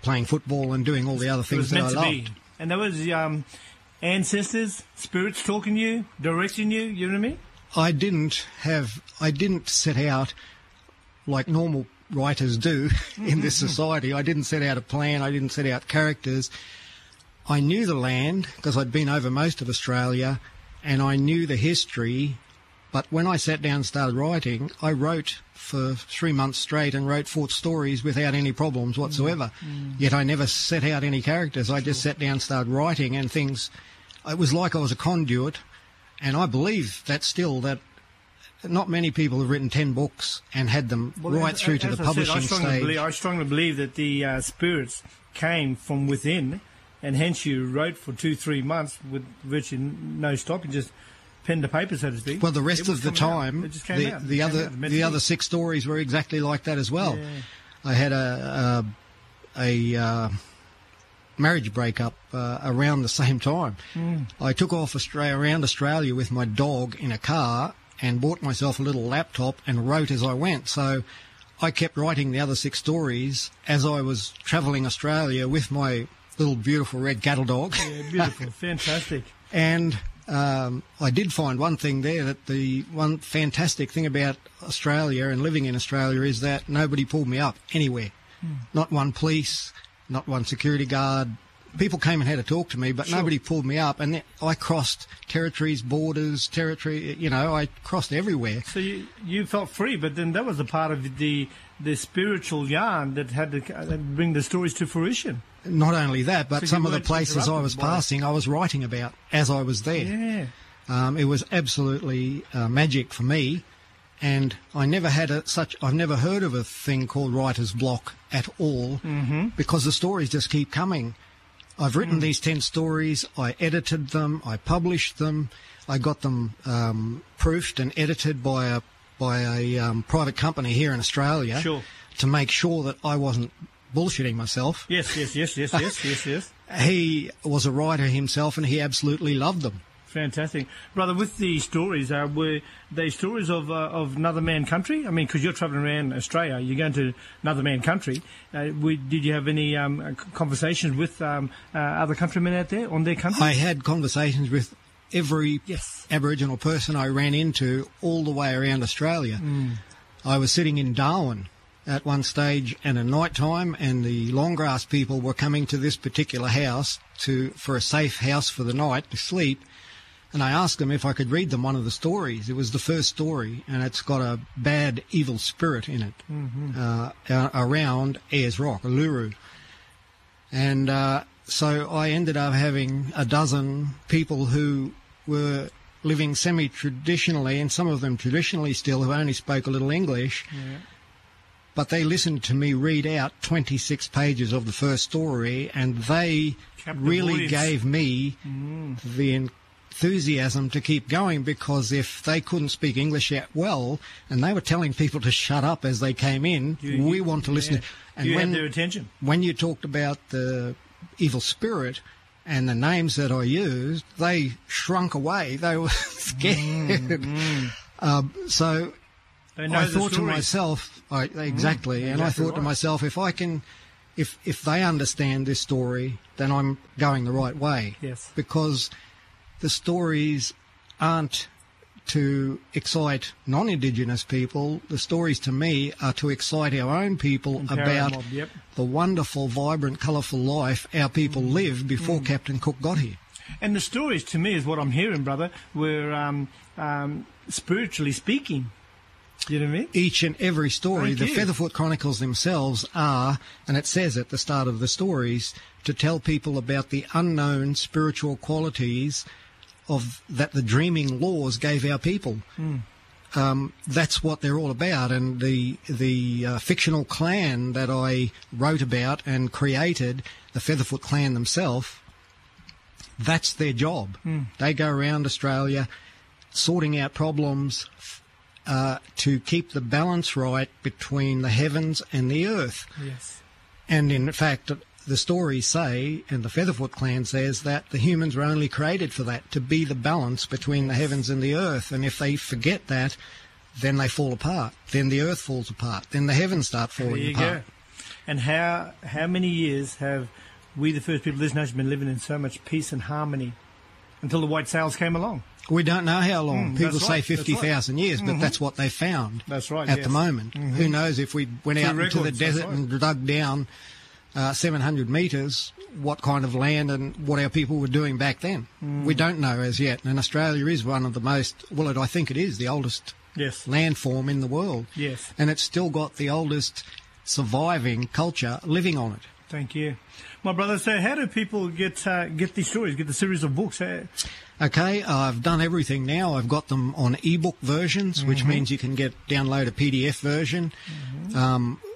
playing football and doing all the other things that I loved. It was meant to be. And there was ancestors, spirits talking to you, directing you, you know what I mean? I didn't set out like normal writers do in this society. I didn't set out a plan. I didn't set out characters. I knew the land because I'd been over most of Australia, and I knew the history. But when I sat down and started writing, I wrote for 3 months straight and wrote 4 stories without any problems whatsoever. Yet I never set out any characters. I just sat down and started writing, and things... It was like I was a conduit, and I believe that still, that not many people have written 10 books and had them right through to the publishing stage. I strongly believe that the spirits came from within, and hence you wrote for 2-3 months with virtually no stop and just... pen to paper, so to speak. Well, the rest of the time, the other 6 stories were exactly like that as well. Yeah. I had a marriage breakup around the same time. I took off around Australia with my dog in a car and bought myself a little laptop and wrote as I went. So I kept writing the other 6 stories as I was travelling Australia with my little beautiful red cattle dog. Yeah, beautiful, fantastic. And... I did find one thing there, that the one fantastic thing about Australia and living in Australia is that nobody pulled me up anywhere. Not one police, not one security guard. People came and had to talk to me, but nobody pulled me up. And I crossed territories, borders, I crossed everywhere. So you felt free, but then that was a part of the spiritual yarn that had to bring the stories to fruition. Not only that, but some of the places I was passing, I was writing about as I was there. Yeah. It was absolutely magic for me, and I never had I've never heard of a thing called writer's block at all, because the stories just keep coming. I've written these 10 stories, I edited them, I published them, I got them proofed and edited by a private company here in Australia to make sure that I wasn't bullshitting myself. Yes. He was a writer himself, and he absolutely loved them. Fantastic. Brother, with the stories, were they stories of another man country? I mean, because you're travelling around Australia, you're going to another man country. Did you have any conversations with other countrymen out there on their country? I had conversations with every Aboriginal person I ran into all the way around Australia. I was sitting in Darwin at one stage and at night time, and the long grass people were coming to this particular house for a safe house for the night to sleep, and I asked them if I could read them one of the stories. It was the first story, and it's got a bad evil spirit in it around Ayers Rock, Uluru. And so I ended up having a dozen people who were living semi-traditionally, and some of them traditionally still, who only spoke a little English. But they listened to me read out 26 pages of the first story, and they really gave me the enthusiasm to keep going, because if they couldn't speak English yet well, and they were telling people to shut up as they came in, we want to listen. And you had their attention. When you talked about the evil spirit and the names that I used, they shrunk away. They were scared. So I thought to myself, I thought to myself, if they understand this story, then I'm going the right way. Yes. Because the stories aren't to excite non-Indigenous people. The stories to me are to excite our own people about the wonderful, vibrant, colourful life our people lived before Captain Cook got here. And the stories to me, is what I'm hearing, brother, were spiritually speaking. You know what I mean? Each and every story. The Featherfoot Chronicles themselves are, and it says at the start of the stories, to tell people about the unknown spiritual qualities that the dreaming laws gave our people. That's what they're all about. And the fictional clan that I wrote about and created, the Featherfoot clan themselves, that's their job. They go around Australia sorting out problems to keep the balance right between the heavens and the earth. Yes. And in fact, the stories say, and the Featherfoot clan says, that the humans were only created for that, to be the balance between the heavens and the earth. And if they forget that, then they fall apart. Then the earth falls apart. Then the heavens start falling apart. Go. And how many years have we, the first people of this nation, been living in so much peace and harmony until the white sails came along? We don't know how long. People say 50,000 years, but that's what they found. That's right. At the moment. Who knows if we went out into the desert and dug down 700 metres, what kind of land and what our people were doing back then. We don't know as yet. And Australia is one of the most, I think it is the oldest landform in the world. Yes. And it's still got the oldest surviving culture living on it. Thank you. My brother, so how do people get these stories, get the series of books? Okay, I've done everything now. I've got them on ebook versions, which means you can download a PDF version.